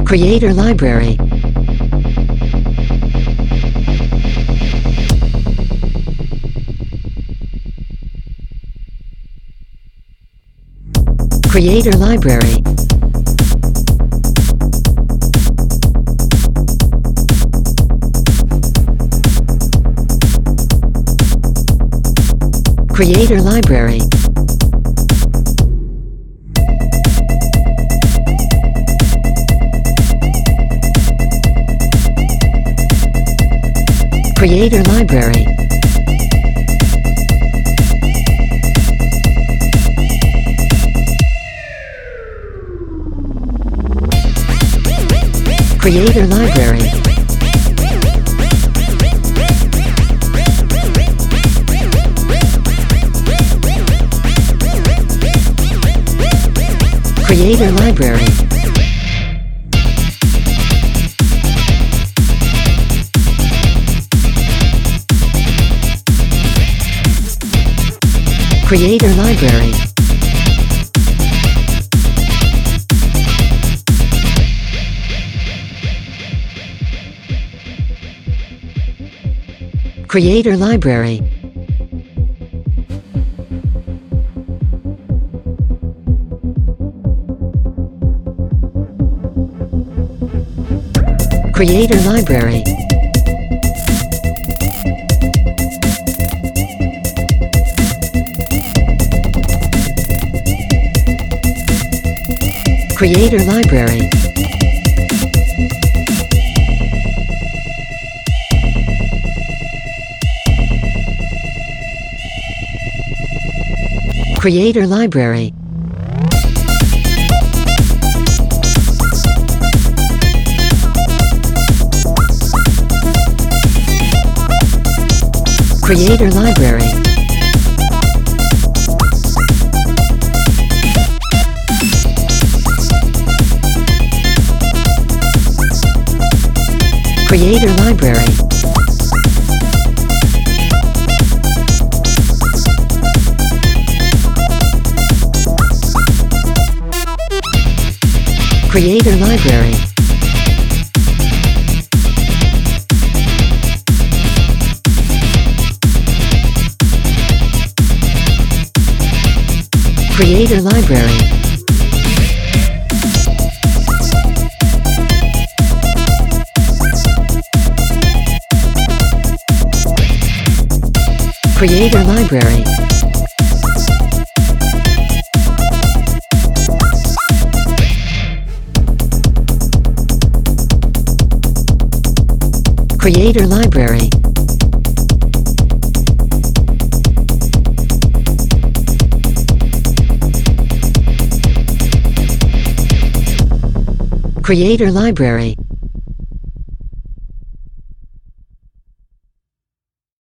Creator Library. Creator Library. Creator Library. Creator Library. Creator Library. Creator Library. Creator Library. Creator Library. Creator Library. Creator Library. Creator Library. Creator Library. Creator Library. Creator Library. Creator Library. Creator Library. Creator Library. Creator Library.